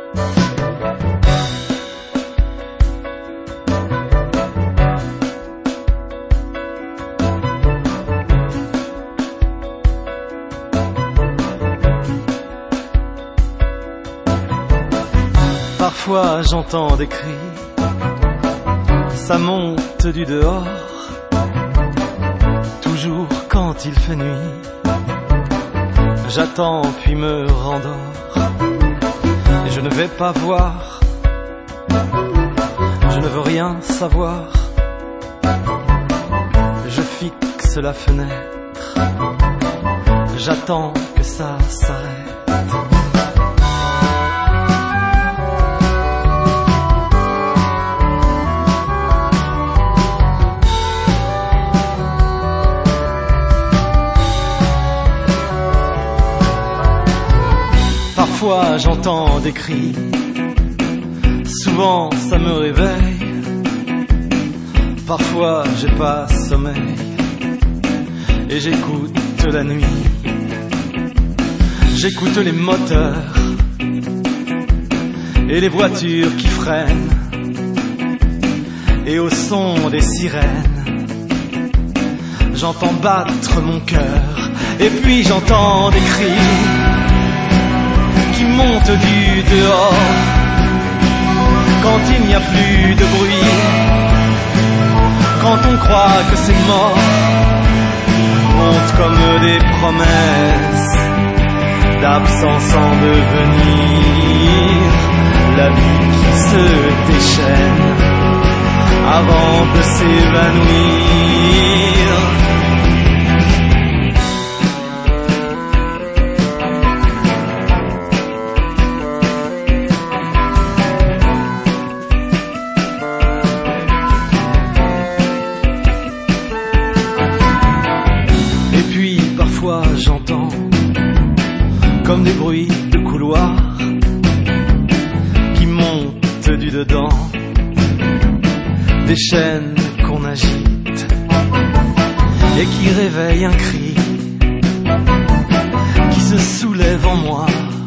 Parfois j'entends des cris, ça monte du dehors, toujours quand il fait nuit. J'attends puis me rendors, et je ne vais pas voir, je ne veux rien savoir. Je fixe la fenêtre, j'attends que ça s'arrête. Parfois j'entends des cris, souvent ça me réveille. Parfois j'ai pas sommeil et j'écoute la nuit. J'écoute les moteurs et les voitures qui freinent, et au son des sirènes j'entends battre mon cœur. Et puis j'entends des cris qui monte du dehors, quand il n'y a plus de bruit, quand on croit que c'est mort, monte comme des promesses d'absence en devenir, la vie qui se déchaîne avant de s'évanouir. J'entends comme des bruits de couloir qui montent du dedans, des chaînes qu'on agite et qui réveillent un cri qui se soulève en moi,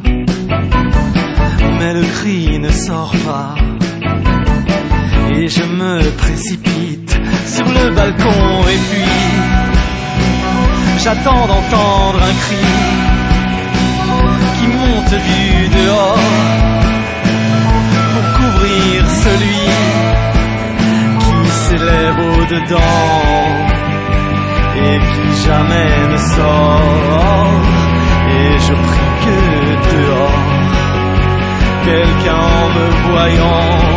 mais le cri ne sort pas et je me précipite sur le balcon. Et puis j'attends d'entendre un cri qui monte du dehors pour couvrir celui qui s'élève au-dedans et qui jamais ne sort. Et je prie que dehors, quelqu'un en me voyant